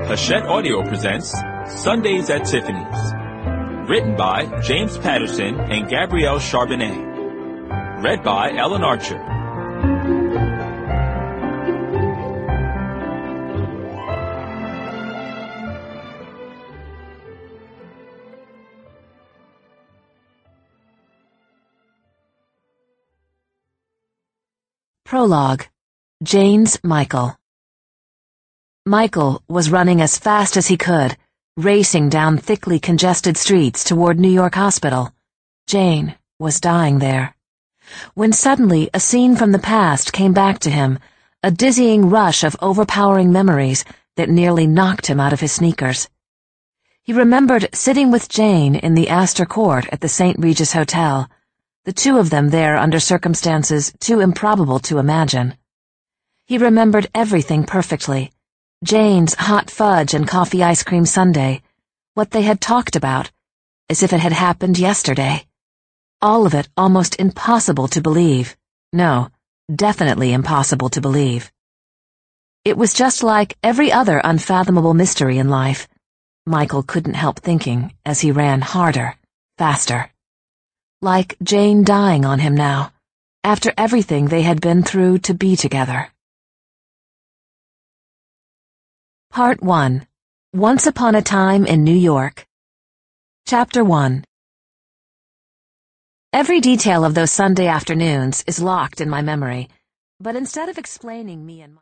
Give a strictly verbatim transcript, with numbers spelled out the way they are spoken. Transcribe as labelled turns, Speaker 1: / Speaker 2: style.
Speaker 1: Hachette Audio presents Sundays at Tiffany's. Written by James Patterson and Gabrielle Charbonnet. Read by Ellen Archer.
Speaker 2: Prologue. Jane's Michael. Michael was running as fast as he could, racing down thickly congested streets toward New York Hospital. Jane was dying there. When suddenly a scene from the past came back to him, a dizzying rush of overpowering memories that nearly knocked him out of his sneakers. He remembered sitting with Jane in the Astor Court at the Saint Regis Hotel, the two of them there under circumstances too improbable to imagine. He remembered everything perfectly. Jane's hot fudge and coffee ice cream sundae, what they had talked about, as if it had happened yesterday. All of it almost impossible to believe. No, definitely impossible to believe. It was just like every other unfathomable mystery in life. Michael couldn't help thinking as he ran harder, faster. Like Jane dying on him now, after everything they had been through to be together. Part one. Once Upon a Time in New York. Chapter one. Every detail of those Sunday afternoons is locked in my memory, but instead of explaining me and my